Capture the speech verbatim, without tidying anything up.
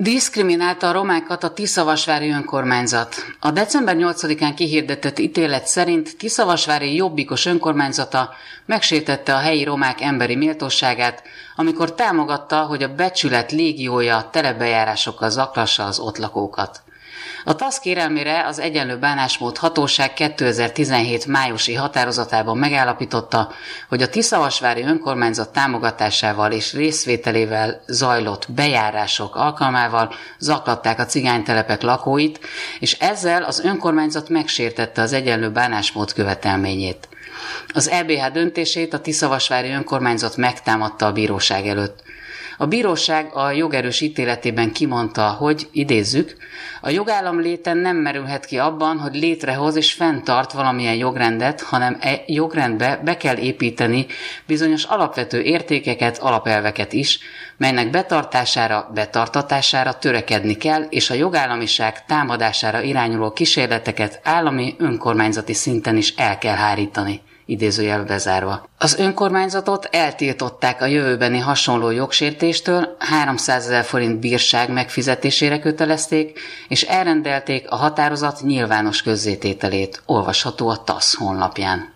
Diszkriminálta a romákat a Tiszavasvári önkormányzat. A december nyolcadikán kihirdetett ítélet szerint Tiszavasvári jobbikos önkormányzata megsértette a helyi romák emberi méltóságát, amikor támogatta, hogy a becsület légiója telebejárásokkal zaklassa az ott lakókat. A TASZ kérelmére az Egyenlő Bánásmód Hatóság kétezer-tizenhét májusi határozatában megállapította, hogy a Tiszavasvári önkormányzat támogatásával és részvételével zajlott bejárások alkalmával zaklatták a cigánytelepek lakóit, és ezzel az önkormányzat megsértette az egyenlő bánásmód követelményét. Az é bé há döntését a Tiszavasvári önkormányzat megtámadta a bíróság előtt. A bíróság a jogerős ítéletében kimondta, hogy, idézzük, a jogállam léte nem merülhet ki abban, hogy létrehoz és fenntart valamilyen jogrendet, hanem e jogrendbe be kell építeni bizonyos alapvető értékeket, alapelveket is, melynek betartására, betartatására törekedni kell, és a jogállamiság támadására irányuló kísérleteket állami önkormányzati szinten is el kell hárítani. Idézőjel bezárva. Az önkormányzatot eltiltották a jövőbeni hasonló jogsértéstől, háromszázezer forint bírság megfizetésére kötelezték, és elrendelték a határozat nyilvános közzétételét, olvasható a TASZ honlapján.